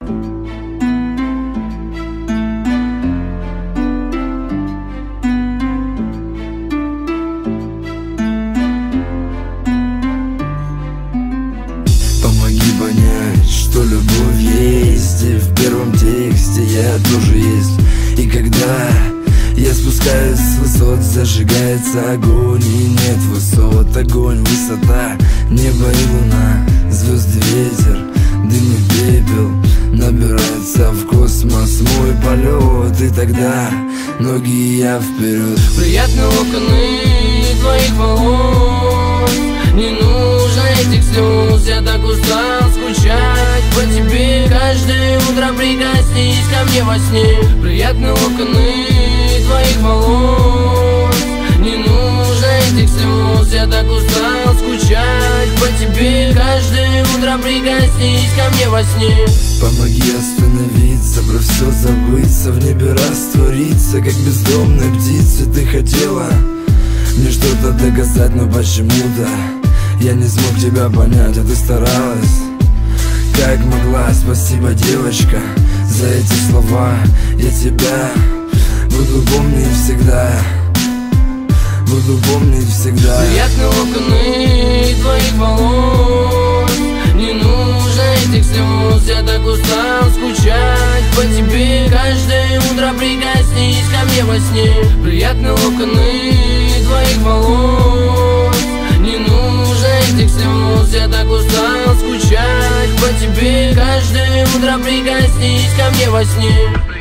Помоги понять, что любовь есть, и в первом тексте я тоже есть. И когда я спускаюсь с высот, зажигается огонь, и нет высот. Огонь, высота, небо и луна, звезды, ветер, дым и пепел. Набирается в космос мой полет, и тогда ноги я вперед. Приятны локоны твоих волос, не нужно этих слез. Я так устал скучать по тебе. Каждое утро прикоснись ко мне во сне. Приятны локоны твоих волос, не нужно этих слез. Я так устал скучать по тебе. Каждое утро прикоснись ко мне во сне. Помоги остановиться, про все забыться, в небе раствориться, как бездомная птица. Ты хотела мне что-то доказать, но почему-то я не смог тебя понять, а ты старалась как могла. Спасибо, девочка, за эти слова. Я тебя буду помнить всегда, буду помнить всегда. Приятны локоны твоих волос, не нужно этих слез. Я так устал скучать по тебе. Каждое утро прикоснись ко мне во сне. Приятны локоны твоих волос, не нужно этих слез. Я так устал скучать по тебе. Каждое утро прикоснись ко мне во сне.